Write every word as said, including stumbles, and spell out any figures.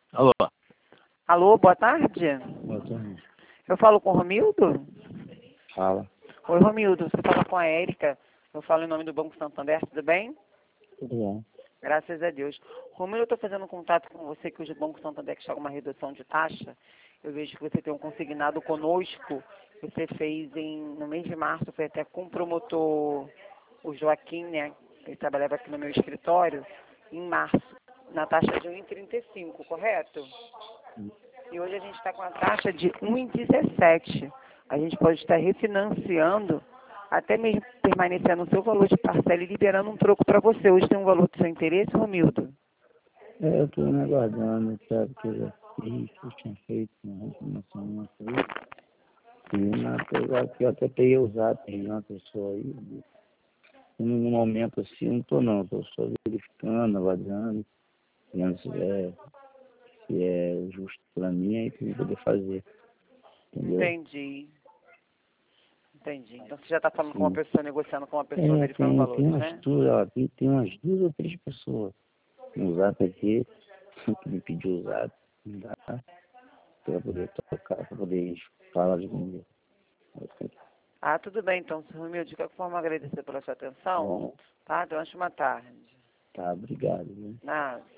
Alô? Alô, boa tarde. Boa tarde. Eu falo com o Romildo? Fala. Oi, Romildo, você fala com a Érica. Eu falo em nome do Banco Santander, tudo bem? Tudo bom? Graças a Deus. Romildo, eu estou fazendo contato com você que hoje o Banco Santander que está com uma redução de taxa. Eu vejo que você tem um consignado conosco. Você fez em, no mês de março, foi até com o promotor, o Joaquim, né? Ele trabalhava aqui no meu escritório, em março, na taxa de um vírgula trinta e cinco, correto? E hoje a gente está com a taxa de um vírgula dezessete. A gente pode estar refinanciando, até mesmo permanecendo no seu valor de parcela e liberando um troco para você. Hoje tem um valor do seu interesse, Romildo? É, eu estou me aguardando, sabe, que eu já fiz, eu tinha feito uma reclamação, uma coisa. E na apesar que eu até peguei usado, tem uma pessoa aí, e no momento assim, não estou não, estou só verificando, avaliando, vendo se é, se é justo para mim, aí para eu poder fazer, entendeu? Entendi. Entendi. Então você já está falando com uma Sim. pessoa, negociando com uma pessoa, É, verificando tem, tem valores, umas né? duas, ó, tem, tem umas duas ou três pessoas no zap aqui, que me pediu usado, não dá para poder tocar, para poder falar de mim. Ah, tudo bem, então, seu Romildo. De qualquer forma, agradecer pela sua atenção. Bom, Tá? Durante uma tarde. tá, obrigado, viu? Nada.